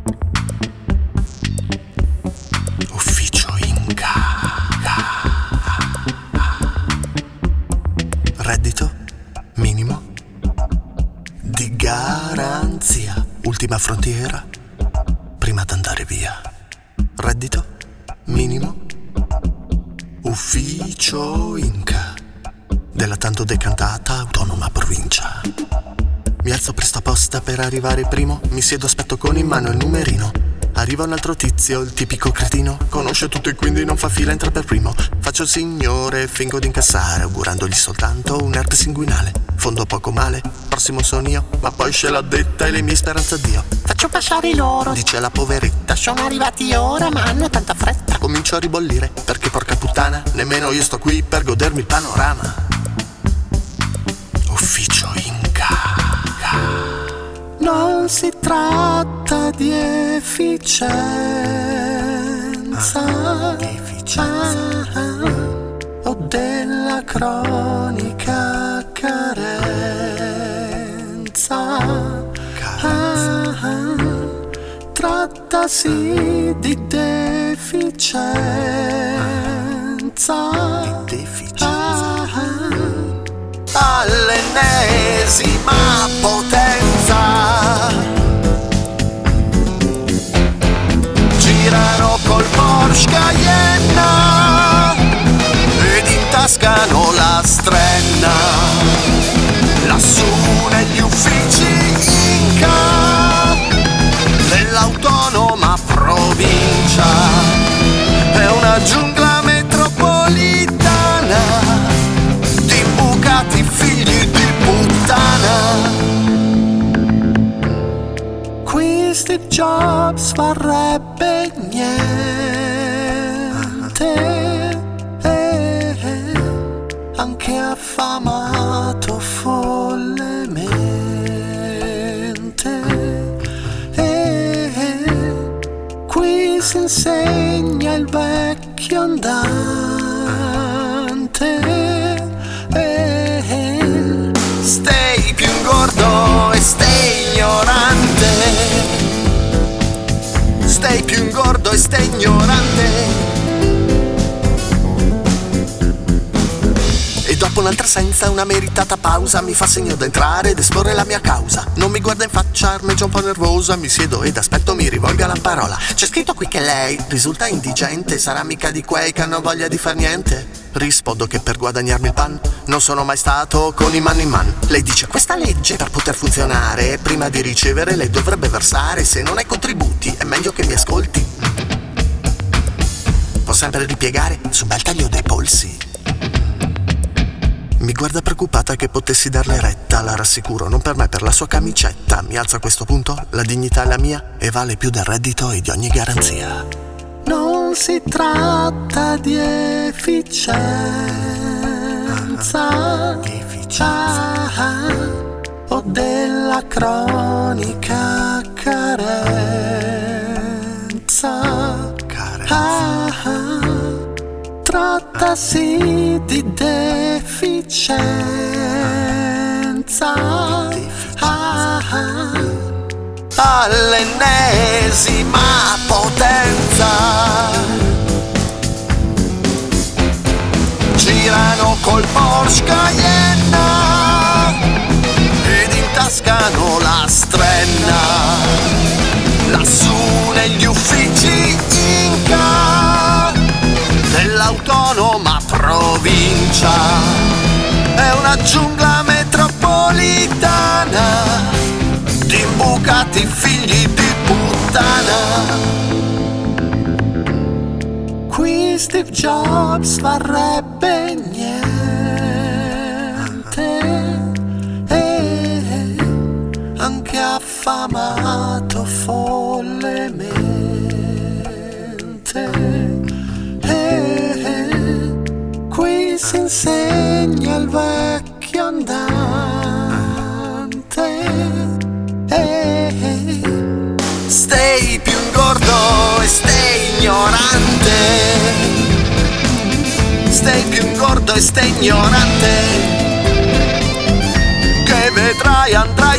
Ufficio Inca. Reddito minimo di garanzia. Ultima frontiera prima d'andare via. Reddito minimo. Ufficio Inca della tanto decantata autonoma provincia. Mi alzo presto apposta per arrivare primo. Mi siedo, aspetto con in mano il numerino. Arriva un altro tizio, il tipico cretino. Conosce tutto e quindi non fa fila, entra per primo. Faccio il signore, fingo di incassare, augurandogli soltanto un herpes inguinale. Fondo poco male, prossimo sono io, ma poi c'è la detta e le mie speranze a Dio. Faccio passare loro, Dice la poveretta, sono arrivati ora ma hanno tanta fretta. comincio a ribollire, perché porca puttana, nemmeno io sto qui per godermi il panorama. Ufficio Inca. Non si tratta di efficienza, o della cronica carenza. Trattasi di deficienza. All'ennesima potenza girano col Porsche Cayenne ed intascano la strenna lassù negli uffici Inca dell'autonoma provincia. È una giungla metropolitana di bucati figli di puttana. Qui Steve Jobs farebbe niente, anche affamato follemente. Qui si insegna il vecchio andante. Stai più ingordo e stai ignorante. Stai più ingordo e stai ignorante. E dopo un'altra senza, una meritata pausa, mi fa segno d'entrare ed esporre la mia causa. Non mi guarda in faccia, armeggia un po' nervosa. Mi siedo ed aspetto mi rivolga la parola. C'è scritto qui che lei risulta indigente. Sarà mica di quei che hanno voglia di far niente? Rispondo che per guadagnarmi il pan non sono mai stato con i man in man. Lei dice: questa legge per poter funzionare, prima di ricevere lei dovrebbe versare. Se non hai contributi è meglio che mi ascolti. Può sempre ripiegare su bel taglio dei polsi. Mi guarda preoccupata che potessi darle retta. La rassicuro, non per me, per la sua camicetta. Mi alzo a questo punto, la dignità è la mia e vale più del reddito e di ogni garanzia. Non si tratta di efficienza, o della cronica carenza. Trattasi di deficienza. All'ennesima potenza girano col Porsche Cayenne ed intascano la strenna lassù negli uffici Inca dell'autonoma provincia. È una giungla metropolitana di imbucati figli di puttana. Qui Steve Jobs farebbe niente, anche affamato follemente. Qui si insegna il vecchio andante. Stai più ingordo e stai ignorante. Stai più ingordo e stai ignorante. Che vedrai andrai